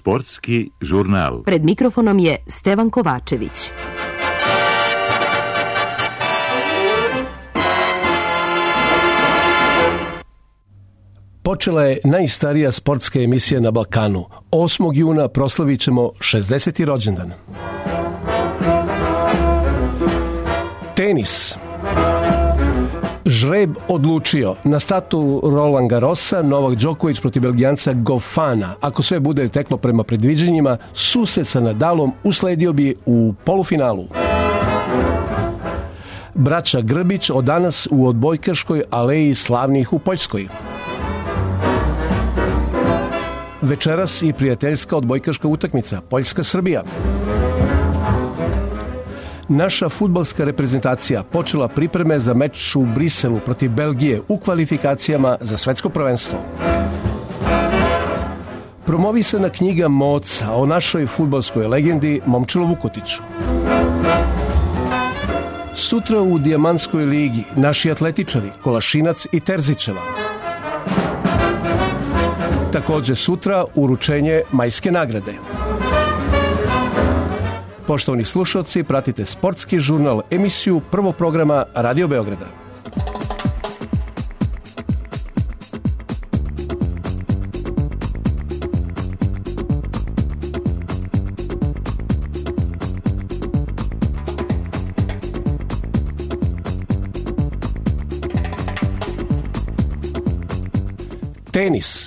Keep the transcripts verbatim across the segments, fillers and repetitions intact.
Sportski žurnal. Pred mikrofonom je Stevan Kovačević. Počela je najstarija sportska emisija na Balkanu. osmog juna proslavit ćemo šezdeseti rođendan. Tenis. Žreb odlučio. Na startu Roland Garrosa Novak Đoković protiv Belgijanca Gofana. Ako sve bude teklo prema predviđanjima, susret sa Nadalom usledio bi u polufinalu. Braća Grbić od danas u odbojkaškoj aleji slavnih u Poljskoj. Večeras i prijateljska odbojkaška utakmica Poljska-Srbija. Naša fudbalska reprezentacija počela pripreme za meč u Briselu protiv Belgije u kvalifikacijama za svetsko prvenstvo. Promovisana knjiga Moca o našoj fudbalskoj legendi Momčilu Vukotiću. Sutra u Dijamantskoj ligi naši atletičari Kolašinac i Terzićeva. Također sutra uručenje majske nagrade. Poštovani slušalci, pratite Sportski žurnal, emisiju prvog programa Radio Beograda. Tenis.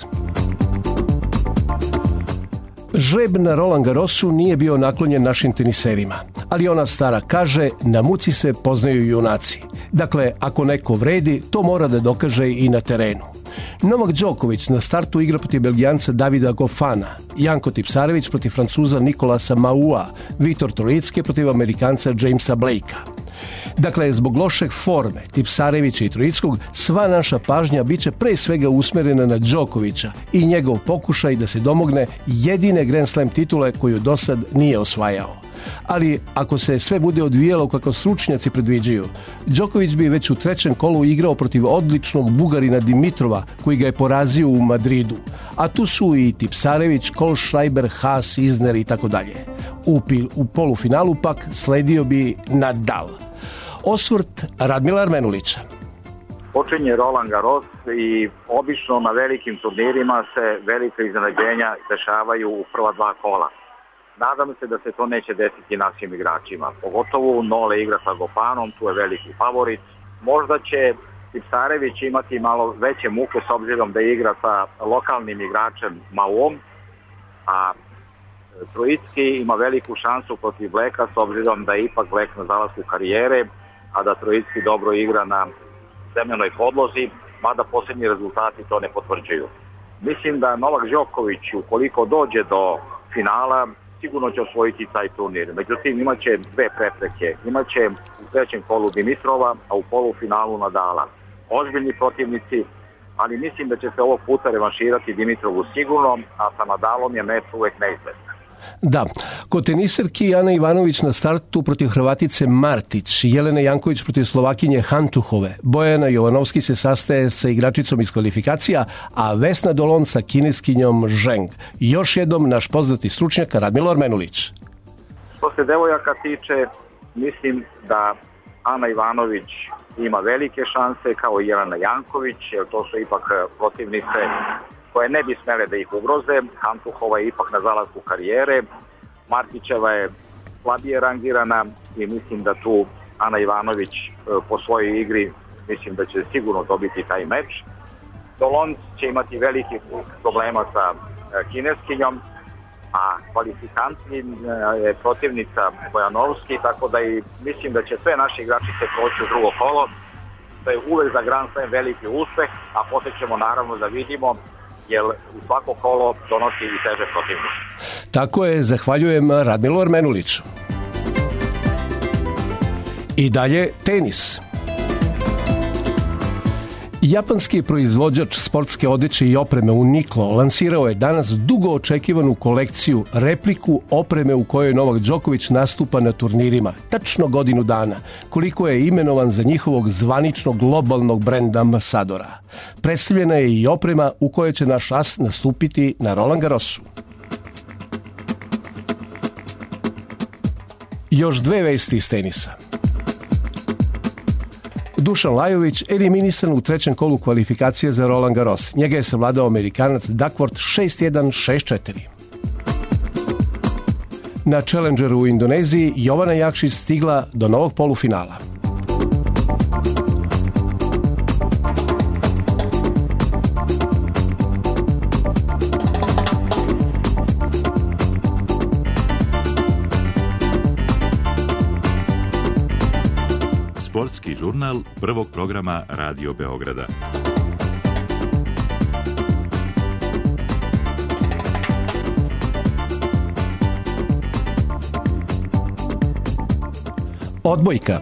Žreb na Roland Garrosu nije bio naklonjen našim teniserima, ali ona stara kaže, na muci se poznaju junaci. Dakle, ako neko vredi, to mora da dokaže i na terenu. Novak Đoković na startu igra protiv Belgijanca Davida Gofana, Janko Tipsarević protiv Francuza Nikolasa Maua, Viktor Trojicki protiv Amerikanca Jamesa Blakea. Dakle, zbog lošeg forme Tipsarevića i Trojickog, sva naša pažnja biće pre svega usmerena na Đokovića i njegov pokušaj da se domogne jedine Grand Slam titule koju do sad nije osvajao. Ali ako se sve bude odvijalo kako stručnjaci predviđaju, Đoković bi već u trećem kolu igrao protiv odličnog Bugarina Dimitrova koji ga je porazio u Madridu. A tu su i Tipsarević, Kohlschreiber, Haas, Isner i tako dalje. U, u polufinalu pak sledio bi Nadal. Osvrt Radmila Armenulića. Počinje Roland Garros i obično na velikim turnirima se velika iznenađenja dešavaju u prva dva kola. Nadam se da se to neće desiti našim igračima. Pogotovo Nole igra sa Gofanom, tu je veliki favorit. Možda će Tipsarević imati malo veće muke s obzirom da igra sa lokalnim igračem Mauom, a Trojicki ima veliku šansu protiv Blacka s obzirom da je ipak Black na zalasku karijere, a da Trojicki dobro igra na zemljanoj podlozi, mada posljednji rezultati to ne potvrđuju. Mislim da Novak Đoković, ukoliko dođe do finala, sigurno će osvojiti taj turnir. Međutim, imat će dve prepreke. Imat će u trećem kolu Dimitrova, a u polufinalu Nadala. Ozbiljni protivnici, ali mislim da će se ovog puta revanširati Dimitrovu sigurno, a sa Nadalom je meč uvek neizvestan. Da, kod teniserki Ana Ivanović na startu protiv Hrvatice Martić, Jelena Janković protiv Slovakinje Hantuhove, Bojana Jovanovski se sastaje sa igračicom iz kvalifikacija, a Vesna Dolon sa kineskinjom Zheng. Još jednom naš poznati stručnjak Radmilo Armenulić. Što se devojaka tiče, mislim da Ana Ivanović ima velike šanse kao i Jelena Janković, jer to su ipak protivnice koje ne bi smele da ih ugroze. Hantuhova je ipak na zalasku karijere, Martićeva je slabije rangirana i mislim da tu Ana Ivanović po svojoj igri mislim da će sigurno dobiti taj meč. Dolon će imati veliki problema sa kineskinjom, a kvalifikantni je protivnica Bojanovski, tako da i mislim da će sve naše igračice proći u drugo kolo. To je uvek za Grand Slam veliki uspeh, a poslije ćemo naravno da vidimo jer u svako kolo donosi i teže protivnike. Tako je, zahvaljujem Radmilu Armenuliću. I dalje tenis. Japanski proizvođač sportske odeće i opreme Uniqlo lansirao je danas dugo očekivanu kolekciju, repliku opreme u kojoj Novak Đoković nastupa na turnirima, tačno godinu dana, koliko je imenovan za njihovog zvaničnog globalnog brenda ambasadora. Predstavljena je i oprema u kojoj će naš as nastupiti na Roland Garrosu. Još dve vesti iz tenisa. Dušan Lajović eliminisan u trećem kolu kvalifikacije za Roland Garros. Njega je savladao Amerikanac Duckworth šest jedan šest četiri. Na Challengeru u Indoneziji Jovana Jakšić stigla do novog polufinala. Sportski žurnal prvog programa Radio Beograda. Odbojka.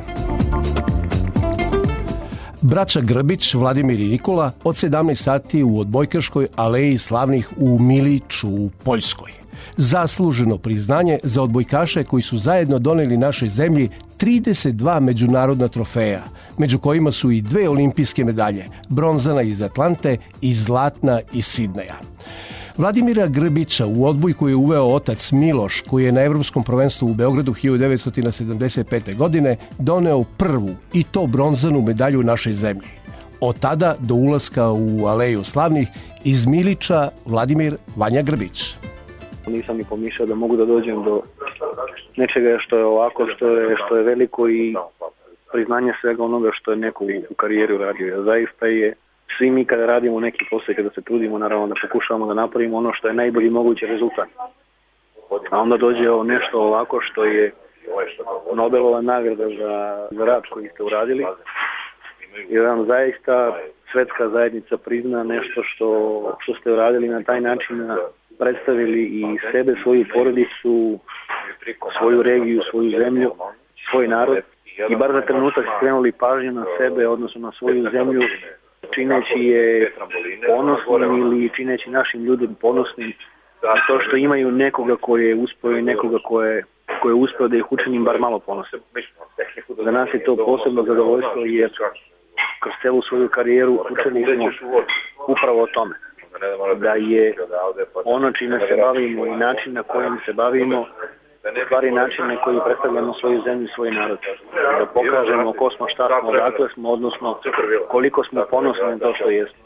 Braća Grbić, Vladimir i Nikola, od sedamnaest sati u odbojkaškoj aleji slavnih u Miliću u Poljskoj. Zasluženo priznanje za odbojkaše koji su zajedno doneli našoj zemlji trideset dva međunarodna trofeja, među kojima su i dve olimpijske medalje, bronzana iz Atlante i zlatna iz Sidneja. Vladimira Grbića u odbojku je uveo otac Miloš, koji je na Evropskom prvenstvu u Beogradu hiljadu devetsto sedamdeset pete. godine doneo prvu i to bronzanu medalju našoj zemlji. Od tada do ulaska u Aleju slavnih iz Milića Vladimir Vanja Grbić. Nisam ni pomišljao da mogu da dođem do nečega što je ovako, što je, što je veliko i priznanje svega onoga što je neko u karijeri uradio. Zaista je, svi mi kada radimo neki posao, kada se trudimo, naravno da pokušavamo da napravimo ono što je najbolji mogući rezultat. A onda dođe nešto ovako što je Nobelova nagrada za, za rad koji ste uradili. I vam zaista svetska zajednica prizna nešto što, što ste uradili na taj način, predstavili i sebe, svoju porodicu, svoju regiju, svoju zemlju, svoj narod i bar za trenutak skrenuli pažnju na sebe, odnosno na svoju zemlju, čineći je ponosnim ili čineći našim ljudima ponosnim to što imaju nekoga koji je uspio i nekoga koje ko je uspio da ih učini bar malo ponosnim. Za nas je to posebno zadovoljstvo jer kroz celu svoju karijeru učili smo upravo o tome. Da je ono čime se bavimo i način na kojem se bavimo stvari način na koji predstavljamo svoju zemlju i svoj narod. Da pokažemo ko smo, šta smo, odakle smo, odnosno koliko smo ponosni na to što jesmo.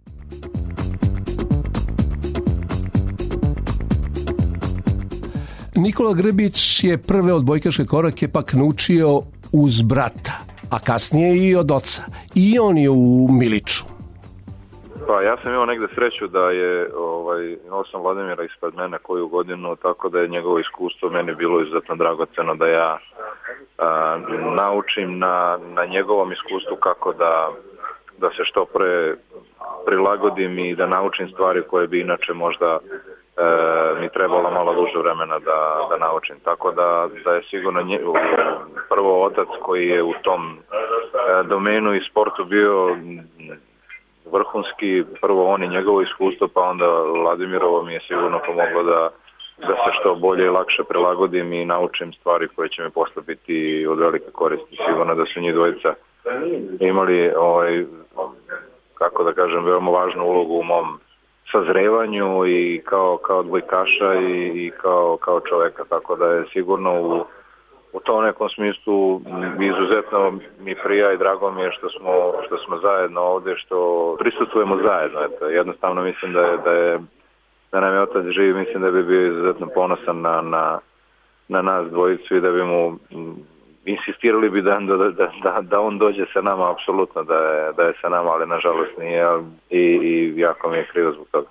Nikola Grbić je prve odbojkaške korake pak naučio uz brata, a kasnije i od oca. I on je u Miliću. Pa ja sam imao negde sreću da je, ovaj, imao sam Vladimira ispred mene koju godinu, tako da je njegovo iskustvo meni bilo izuzetno dragoceno da ja a, naučim na, na njegovom iskustvu kako da, da se što pre prilagodim i da naučim stvari koje bi inače možda e, mi trebalo malo duže vremena da, da naučim. Tako da, da je sigurno nje, prvo otac koji je u tom e, domenu i sportu bio vrhunski, prvo on i njegovo iskustvo, pa onda Vladimirovo mi je sigurno pomoglo da, da se što bolje i lakše prilagodim i naučim stvari koje će mi posle biti od velike koristi. Sigurno da su njih dvojica imali, ovaj, kako da kažem, veoma važnu ulogu u mom sazrevanju i kao, kao odbojkaša i, i kao, kao čoveka, tako da je sigurno u U tom nekom smislu izuzetno mi prija i drago mi je što smo, što smo zajedno ovdje, što prisustujemo zajedno. Eto, jednostavno mislim da je, da je da nam je otac živ, mislim da bi bio izuzetno ponosan na, na, na nas dvojicu i da bi mu insistirali bi da, da, da, da on dođe sa nama, apsolutno da je, da je sa nama, ali nažalost nije i, i jako mi je krivo zbog toga.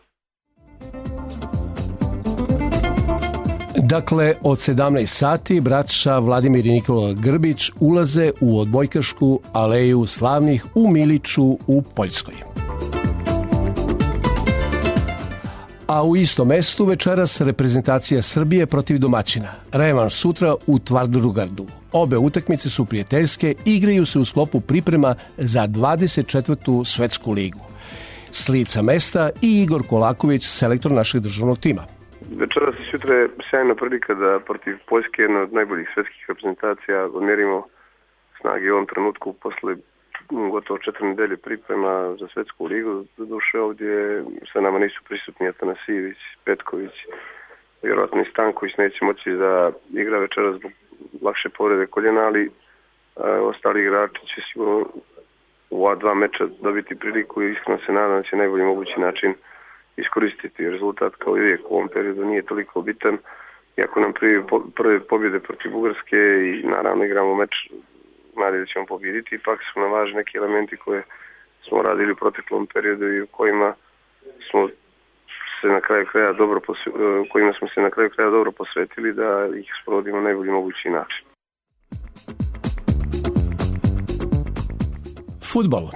Dakle, od sedamnaest sati braća Vladimir i Nikola Grbić ulaze u odbojkašku aleju slavnih u Miliću u Poljskoj. A u istom mestu večeras reprezentacija Srbije protiv domaćina. Revanš sutra u Tvardrugardu. Obe utakmice su prijateljske, igraju se u sklopu priprema za dvadeset četvrtu svetsku ligu. S lica mesta i Igor Kolaković, selektor našeg državnog tima. Večeras i sutra je sjajna prilika da protiv Poljske, jedna od najboljih svetskih reprezentacija, odmjerimo snage u ovom trenutku posle gotovo četiri nedelje priprema za svetsku ligu. Doduše ovdje sa nama nisu prisutni Atanasijević, Petković, vjerojatno i Stanković neće moći da igra večeras zbog lakše povrede koljena, ali a, ostali igrači će sigurno u ova dva meča dobiti priliku i iskreno se nadam da će najbolji mogući način iskoristiti. Rezultat kao i uvijek u ovom periodu nije toliko bitan. Iako nam prvi, prve pobjede protiv Bugarske i naravno igramo meč nadi da ćemo pobjediti, ipak su nam važni neki elementi koje smo radili u proteklom periodu i u kojima smo se na kraju kraja dobro posvetili, kojima smo se na kraju kraja dobro posvetili da ih sprovodimo na najbolji mogući način. Fudbal.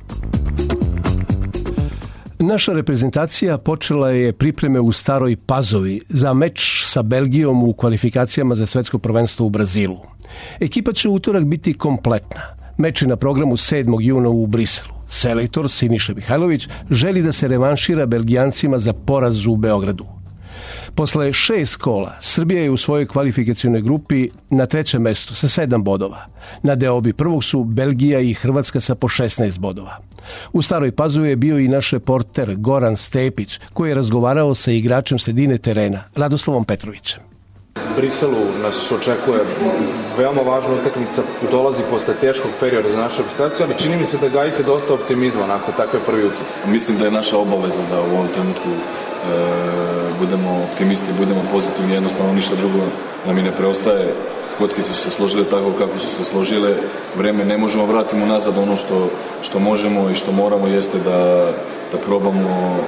Naša reprezentacija počela je pripreme u Staroj Pazovi za meč sa Belgijom u kvalifikacijama za svetsko prvenstvo u Brazilu. Ekipa će u utorak biti kompletna. Meč je na programu sedmog juna u Briselu. Selektor Siniša Mihajlović želi da se revanšira Belgijancima za poraz u Beogradu. Posle šest kola, Srbija je u svojoj kvalifikacionoj grupi na trećem mestu sa sedam bodova. Na deobi prvog su Belgija i Hrvatska sa po šesnaest bodova. U Staroj Pazovi je bio i naš reporter Goran Stepić, koji je razgovarao sa igračem sredine terena, Radoslavom Petrovićem. U Briselu nas očekuje veoma važna utakmica, dolazi posle teškog perioda za našu reprezentaciju, ali čini mi se da gajite dosta optimizma, onako, takav je prvi utis. Mislim da je naša obaveza da u ovom trenutku e, budemo optimisti, budemo pozitivni, jednostavno ništa drugo nam i ne preostaje. Kockice su se složile tako kako su se složile, vreme ne možemo vratiti nazad, ono što, što možemo i što moramo jeste da, da probamo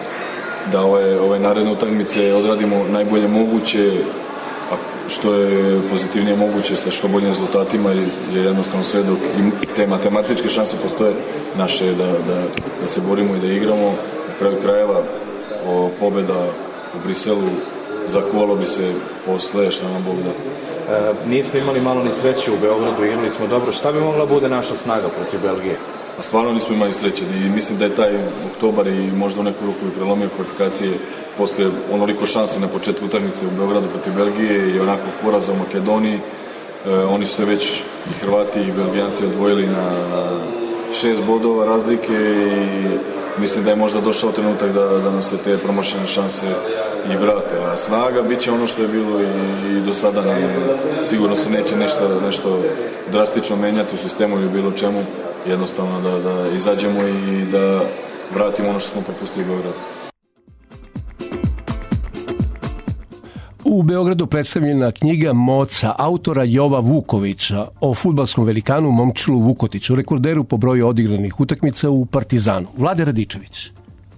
da ove, ove naredne utakmice odradimo najbolje moguće, a što je pozitivnije moguće sa što boljim rezultatima, jer jednostavno sve dok te matematičke šanse postoje, naše je da, da, da se borimo i da igramo. Na kraju krajeva o pobjeda u Briselu zakuvalo bi se posle, što nam Bog da. E, nismo imali malo ni sreće u Beogradu, igrali smo dobro. Šta bi mogla bude naša snaga protiv Belgije? A stvarno nismo imali sreće i mislim da je taj oktobar i možda u neku ruku i prelomio kvalifikacije posle onoliko šanse na početku utakmice u Beogradu protiv Belgije i onako poraza u Makedoniji. E, oni su se već i Hrvati i Belgijanci odvojili na šest bodova razlike i mislim da je možda došao trenutak da, da nam se te promašene šanse i vrate. A snaga bit će ono što je bilo i, i do sada. Nam, sigurno se neće nešto, nešto drastično menjati u sistemu ili bilo čemu. Jednostavno da, da izađemo i da vratimo ono što smo propustili u Beogradu. U Beogradu predstavljena knjiga Moca autora Jova Vukovića o fudbalskom velikanu Momčilu Vukotiću, rekorderu po broju odigranih utakmica u Partizanu. Vlade Radičević.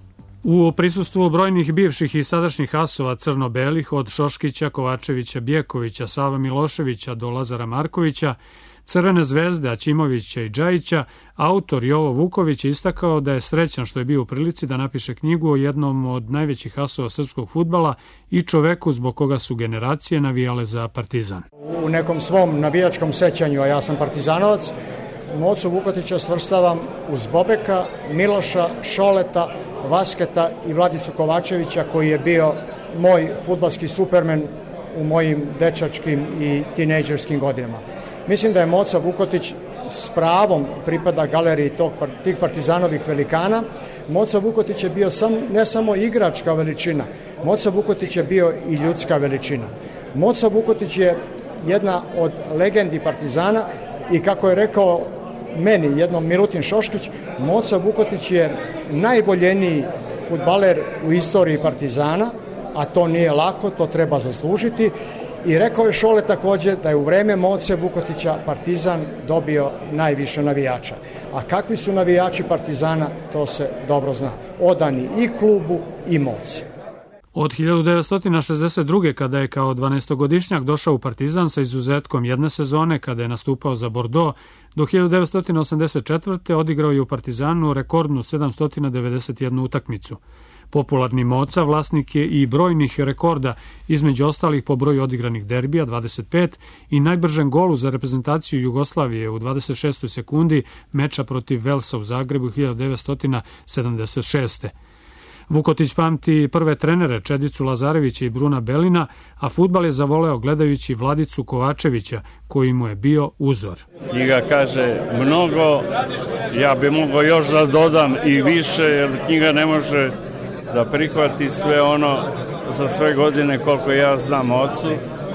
U prisustvu brojnih bivših i sadašnjih asova crno-belih, od Šoškića, Kovačevića, Bjekovića, Sava Miloševića do Lazara Markovića, Crvene zvezde, Aćimovića i Džajića, autor Jovo Vuković je istakao da je srećan što je bio u prilici da napiše knjigu o jednom od najvećih asova srpskog fudbala i čoveku zbog koga su generacije navijale za Partizan. U nekom svom navijačkom sećanju, a ja sam partizanovac, Mocu Vukotića svrstavam uz Bobeka, Miloša, Šoleta, Vasketa i Vladicu Kovačevića, koji je bio moj fudbalski supermen u mojim dečačkim i tinejdžerskim godinama. Mislim da je Moca Vukotić s pravom pripada galeriji tog, tih partizanovih velikana. Moca Vukotić je bio sam, ne samo igračka veličina, Moca Vukotić je bio i ljudska veličina. Moca Vukotić je jedna od legendi Partizana i kako je rekao meni jednom Milutin Šoškić, Moca Vukotić je najvoljeniji fudbaler u istoriji Partizana, a to nije lako, to treba zaslužiti. I rekao je Šole također da je u vreme Moce Vukotića Partizan dobio najviše navijača. A kakvi su navijači Partizana, to se dobro zna. Odani i klubu i Moci. Od hiljadu devetsto šezdeset druge. kada je kao dvanaestogodišnjak došao u Partizan sa izuzetkom jedne sezone kada je nastupao za Bordeaux, do hiljadu devetsto osamdeset četvrte. odigrao je u Partizanu rekordnu sedamsto devedeset jednu utakmicu. Popularni Moca vlasnik je i brojnih rekorda, između ostalih po broju odigranih derbija dvadeset pet i najbržem golu za reprezentaciju Jugoslavije u dvadeset šestoj sekundi meča protiv Velsa u Zagrebu hiljadu devetsto sedamdeset šeste. Vukotić pamti prve trenere Čedicu Lazarevića i Bruna Belina, a fudbal je zavoleo gledajući Vladicu Kovačevića, koji mu je bio uzor. Knjiga kaže mnogo, ja bi mogao još da dodam i više, jer knjiga ne može da prihvati sve ono za sve godine koliko ja znam ocu.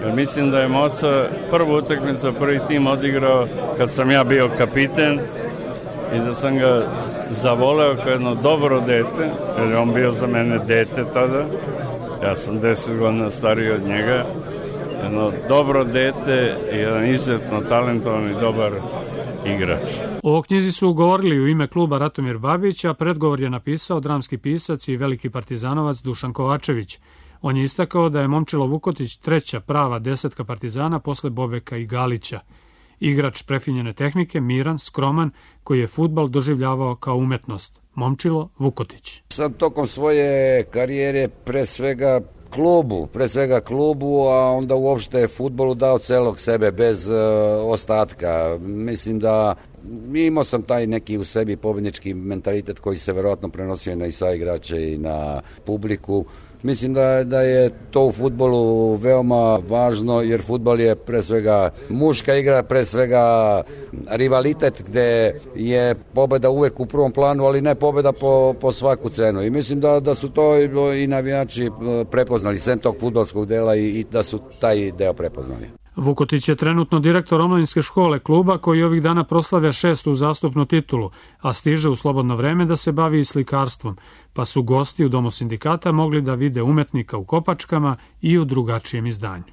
Jer mislim da je Moca prvu utakmicu, prvi tim odigrao kad sam ja bio kapiten i da sam ga zavoleo kao jedno dobro dete, jer je on bio za mene dete tada. Ja sam deset godina stariji od njega. Jedno dobro dete i jedan izuzetno talentovan i dobar igrač. O knjizi su govorili u ime kluba Ratomir Babić, a predgovor je napisao dramski pisac i veliki partizanovac Dušan Kovačević. On je istakao da je Momčilo Vukotić treća prava desetka partizana posle Bobeka i Galića. Igrač prefinjene tehnike, miran, skroman, koji je fudbal doživljavao kao umetnost. Momčilo Vukotić. Sam tokom svoje karijere pre svega klubu, pre svega klubu, a onda uopšte fudbalu dao celog sebe bez uh, ostatka. Mislim da imao sam taj neki u sebi pobednički mentalitet koji se verovatno prenosio na i sa igrače i na publiku. Mislim da, da je to u fudbalu veoma važno, jer fudbal je pre svega muška igra, pre svega rivalitet gde je pobeda uvek u prvom planu, ali ne pobeda po, po svaku cenu. I mislim da, da su to i navijači prepoznali, sem tog fudbalskog dela i, i da su taj deo prepoznali. Vukotić je trenutno direktor omladinske škole kluba koji ovih dana proslavlja šestu uzastopnu titulu, a stiže u slobodno vreme da se bavi i slikarstvom, pa su gosti u Domu sindikata mogli da vide umetnika u kopačkama i u drugačijem izdanju.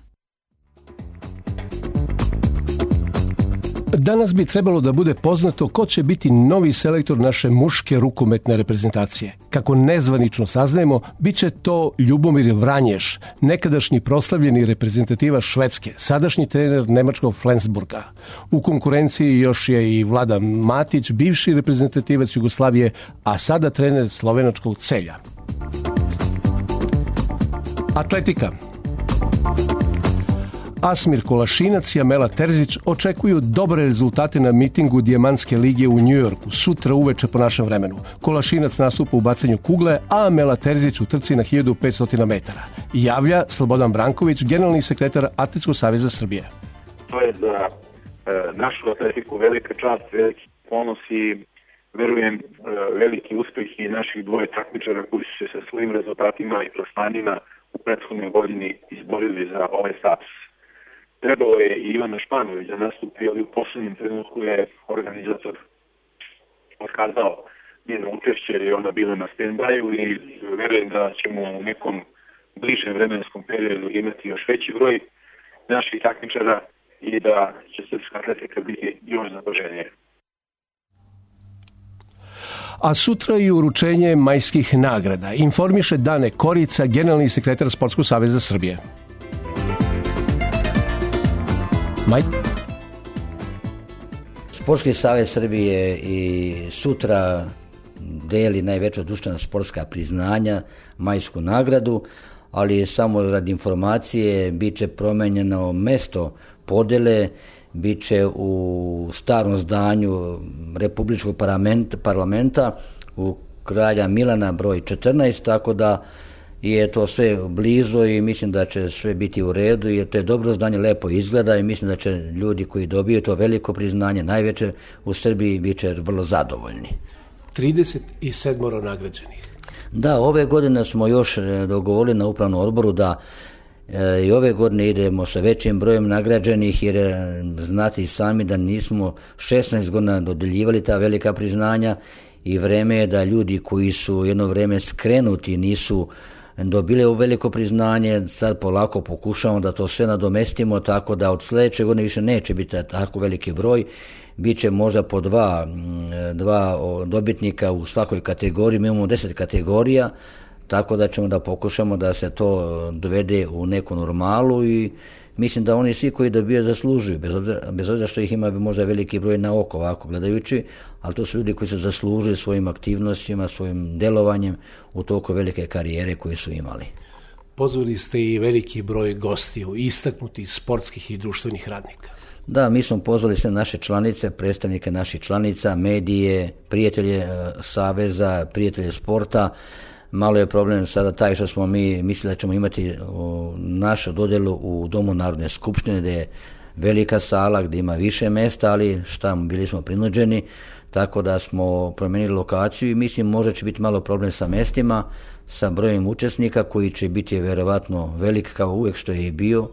Danas bi trebalo da bude poznato ko će biti novi selektor naše muške rukometne reprezentacije. Kako nezvanično saznajemo, bit će to Ljubomir Vranješ, nekadašnji proslavljeni reprezentativac Švedske, sadašnji trener nemačkog Flensburga. U konkurenciji još je i Vlada Matić, bivši reprezentativac Jugoslavije, a sada trener slovenačkog Celja. Atletika. Asmir Kolašinac i Amela Terzić očekuju dobre rezultate na mitingu Dijamantske lige u Njujorku, sutra uveče po našem vremenu. Kolašinac nastupa u bacanju kugle, a Amela Terzić u trci na hiljadu petsto metara. Javlja Slobodan Branković, generalni sekretar Atletskog saveza Srbije. To je za e, našu atletiku velika čast, veliki ponos i verujem e, veliki uspeh i naših dvoje takmičara koji su se sa svojim rezultatima i plasmanima u prethodnoj godini izborili za ovaj status. Trebalo je i Ivana Španović da nastupi, ali u poslednjem trenutku je organizator otkazao njeno učešće jer je ona bila na stand-byu i verujem da ćemo u nekom bližem vremenskom periodu imati još veći broj naših takmičara i da će srpska atletika biti još zadoženija. A sutra i uručenje majskih nagrada, informiše Dane Korica, generalni sekretar Sportskog saveza Srbije. Maj... Sportski savez Srbije i sutra deli najveća društvena sportska priznanja, majsku nagradu, ali samo radi informacije bit će promenjeno mesto podele, bit će u starom zdanju Republičkog parlamenta u Kralja Milana broj četrnaest, tako da je to sve blizu i mislim da će sve biti u redu, jer to je dobro zdanje, lepo izgleda i mislim da će ljudi koji dobiju to veliko priznanje, najveće u Srbiji, bit će vrlo zadovoljni. trideset sedam nagrađenih. Da, ove godine smo još dogovorili na upravnom odboru da e, i ove godine idemo sa većim brojem nagrađenih, jer e, znate i sami da nismo šesnaest godina dodeljivali ta velika priznanja i vreme je da ljudi koji su jedno vreme skrenuti nisu dobile u veliko priznanje, sad polako pokušamo da to sve nadomestimo, tako da od sledeće godine više neće biti tako veliki broj, bit će možda po dva, dva dobitnika u svakoj kategoriji, mi imamo deset kategorija, tako da ćemo da pokušamo da se to dovede u neku normalu i mislim da oni svi koji dobiju zaslužuju, bez obzira, bez obzira što ih ima možda veliki broj na oko ovako gledajući, ali to su ljudi koji su zaslužili svojim aktivnostima, svojim delovanjem u toliko velike karijere koje su imali. Pozvali ste i veliki broj gostiju, istaknutih sportskih i društvenih radnika. Da, mi smo pozvali sve naše članice, predstavnike naših članica, medije, prijatelje saveza, prijatelje sporta. Malo je problem sada taj što smo mi mislili da ćemo imati našu dodelu u Domu Narodne skupštine, gde je velika sala, gde ima više mesta, ali šta, bili smo prinuđeni, tako da smo promenili lokaciju i mislim možda će biti malo problem sa mestima, sa brojem učesnika koji će biti verovatno velik kao uvek što je i bio.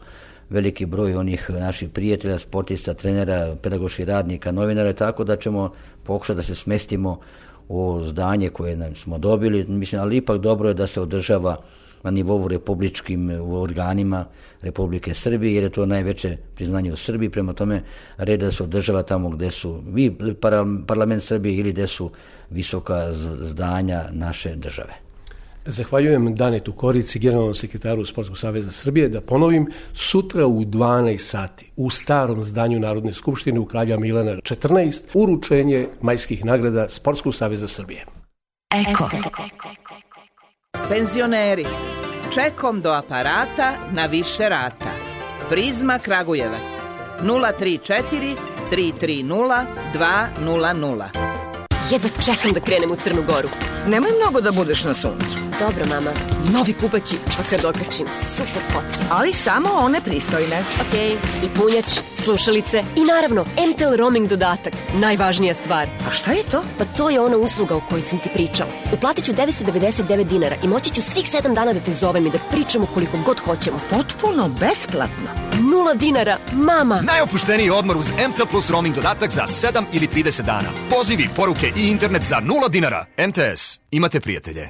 veliki broj onih naših prijatelja, sportista, trenera, pedagoških radnika, novinara, tako da ćemo pokušati da se smestimo u zdanje koje nam smo dobili, mislim, ali ipak dobro je da se održava na nivou republičkim organima Republike Srbije, jer je to najveće priznanje u Srbiji, prema tome red da se održava tamo gde su vi parlament Srbije ili gde su visoka zdanja naše države. Zahvaljujem Danetu Korici, generalnom sekretaru Sportskog saveza Srbije. Da ponovim, sutra u dvanaest sati u starom zdanju Narodne skupštine u Kralja Milana četrnaest uručenje majskih nagrada Sportskog saveza Srbije. Eko. Penzioneri, čekom do aparata na više rata. Prizma Kragujevac nula tri četiri tri tri nula dva nula nula. Jedva čekam da krenem u Crnu Goru. Nemoj mnogo da budeš na suncu. Dobro, mama. Novi kupaći, pa kad okačim, super fotke. Ali samo one pristojne. Okej, i punjač, slušalice i naravno M T L roaming dodatak, najvažnija stvar. A šta je to? Pa to je ona usluga o kojoj sam ti pričala. Uplatit ću devetsto devedeset devet dinara i moći ću svih sedam dana da te zovem i da pričamo koliko god hoćemo. Potpuno besplatno. Nula dinara, mama. Najopušteniji odmor uz M T L plus roaming dodatak za sedam ili trideset dana. Pozivi, poruke i internet za nula dinara. M T S. Imate prijatelje.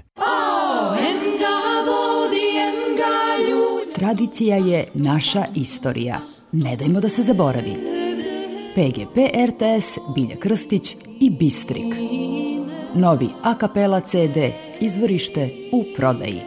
Tradicija je naša istorija. Ne dajmo da se zaboravi. P G P R T S, Bilja Krstić i Bistrik. Novi a kapela C D, izvorište u prodaji.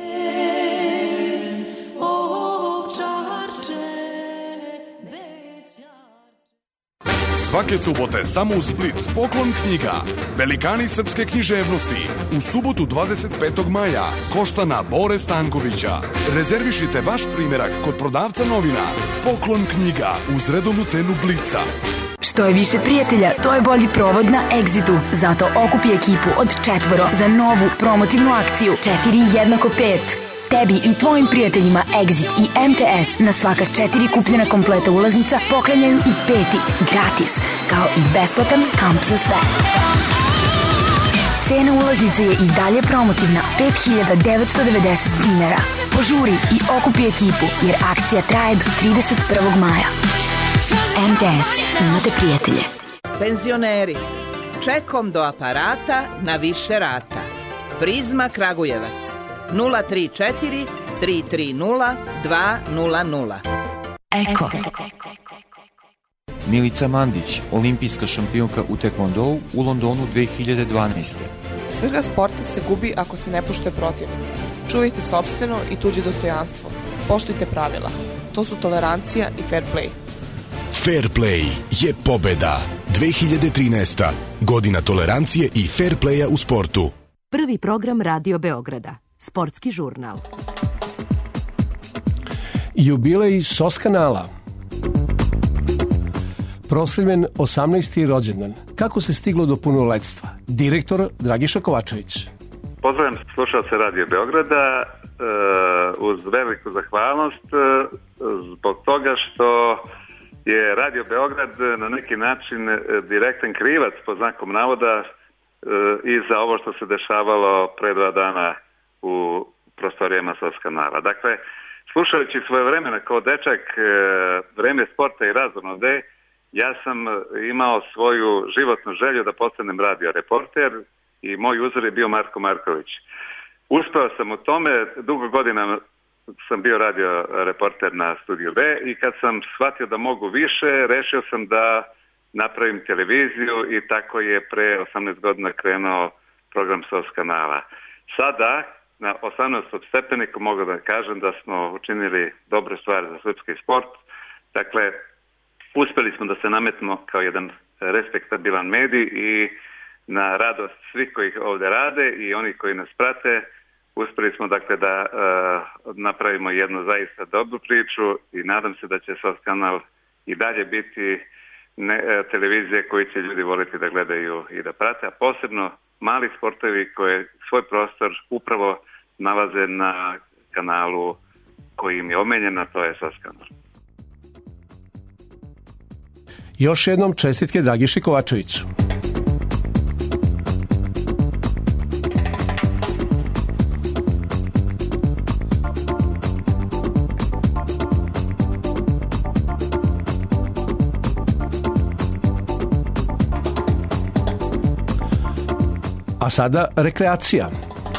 Svake subote samo u Split Poklon knjiga. Velikani srpske književnosti. U subotu dvadeset petog maja Koštana Bore Stankovića. Rezervišite vaš primjerak kod prodavca novina. Poklon knjiga uz redovnu cenu Blica. Što je više prijatelja, to je bolji provod na Exitu. Zato okupi ekipu od četvoro za novu promotivnu akciju četiri jednako pet. Tebi i tvojim prijateljima Exit i M T S na svaka četiri kupljena kompleta ulaznica poklanjaju i peti gratis, kao i besplatan kamp za sve. Cena ulaznice je i dalje promotivna, pet hiljada devetsto devedeset dinara. Požuri i okupi ekipu, jer akcija traje do trideset prvog maja. M T S, imate prijatelje. Penzioneri, čekom do aparata na više rata. Prizma Kragujevac nula tri četiri tri tri nula dva nula nula. Eko. Milica Mandić, olimpijska šampionka u tekvondou u Londonu dve hiljade dvanaeste. Svrha sporta se gubi ako se ne poštuje protivnik. Čuvajte sopstveno i tuđe dostojanstvo. Poštujte pravila. To su tolerancija i fair play. Fair play je pobeda. dve hiljade trinaesta. Godina tolerancije i fair playa u sportu. Prvi program Radio Beograda. Sportski žurnal. Jubilej S O S kanala. Proslavljen osamnaesti rođendan. Kako se stiglo do punoletstva? Direktor Dragiša Kovačević. Pozdravljam slušalce Radio Beograda uh, uz veliku zahvalnost uh, zbog toga što je Radio Beograd na neki način direktan krivac pod znakom navoda uh, i za ovo što se dešavalo pre dva dana u prostorijama S O S kanala. Dakle, slušajući svoje vremena kao dečak uh, vreme sporta i razonode, ja sam imao svoju životnu želju da postanem radio reporter i moj uzor je bio Marko Marković. Uspeo sam u tome, dugo godina sam bio radio reporter na Studiju B i kad sam shvatio da mogu više, rešio sam da napravim televiziju i tako je pre osamnaest godina krenuo program S O S kanala. Sada, na osamnaestom stepeniku mogu da kažem da smo učinili dobre stvari za srpski sport. Dakle, uspeli smo da se nametimo kao jedan respektabilan medij i na radost svih koji ovdje rade i oni koji nas prate, uspeli smo dakle da uh, napravimo jednu zaista dobru priču i nadam se da će S O S kanal i dalje biti ne, uh, televizije koji će ljudi voliti da gledaju i da prate, a posebno mali sportovi koji svoj prostor upravo nalaze na kanalu koji im je omenjen, a to je S O S kanal. Još jednom čestitke Dragiši Kovačeviću. A sada rekreacija.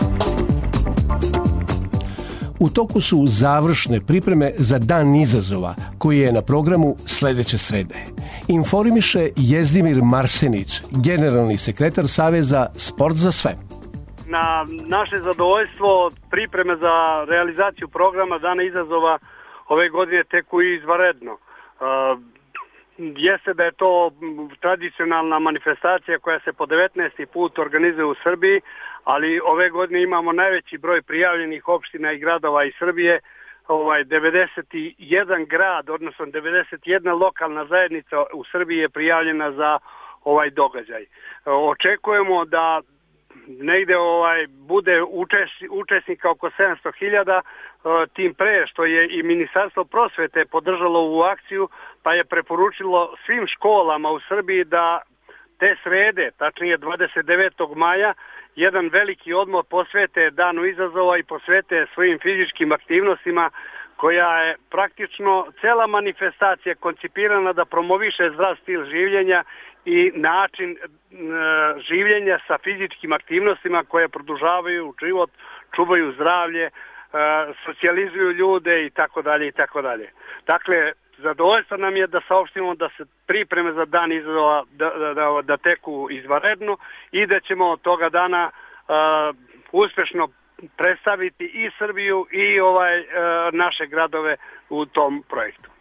U toku su završne pripreme za Dan izazova, koji je na programu sledeće srede. Informiše Jezdimir Marsenić, generalni sekretar Saveza Sport za sve. Na naše zadovoljstvo pripreme za realizaciju programa Dana izazova ove godine teku izvanredno. Uh, jeste da je to tradicionalna manifestacija koja se po devetnaesti put organizuje u Srbiji, ali ove godine imamo najveći broj prijavljenih opština i gradova iz Srbije. Ovaj, devedeset jedan grad, odnosno devedeset jedna lokalna zajednica u Srbiji je prijavljena za ovaj događaj. Očekujemo da negde ovaj, bude učes, učesnika oko sedamsto hiljada, tim pre što je i Ministarstvo prosvete podržalo ovu akciju, pa je preporučilo svim školama u Srbiji da te srede, tačnije dvadeset devetog maja, jedan veliki odmor posvete Danu izazova i posvete svojim fizičkim aktivnostima, koja je praktično cela manifestacija koncipirana da promoviše zdrav stil življenja i način e, življenja sa fizičkim aktivnostima koje produžavaju život, čuvaju zdravlje, e, socijalizuju ljude i tako dalje i tako dalje. Dakle, zadovoljstvo nam je da saopštimo da se pripreme za Dan izazova da, da, da, da teku izvanredno i da ćemo od toga dana uh, uspešno predstaviti i Srbiju i ovaj uh, naše gradove u tom projektu.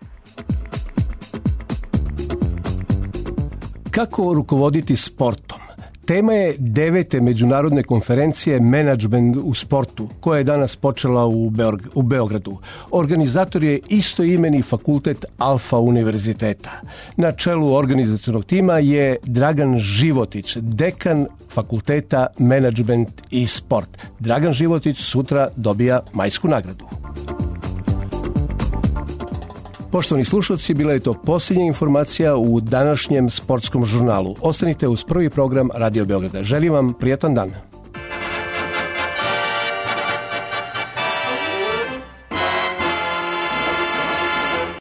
Kako rukovoditi sportom? Tema je devete međunarodne konferencije Menadžment u sportu, koja je danas počela u, Beog- u Beogradu. Organizator je istoimeni fakultet Alfa univerziteta. Na čelu organizacionog tima je Dragan Životić, dekan fakulteta Menadžment i sport. Dragan Životić sutra dobija majsku nagradu. Poštovani slušalci, bila je to posljednja informacija u današnjem sportskom žurnalu. Ostanite uz prvi program Radio Beograda. Želim vam prijatan dan.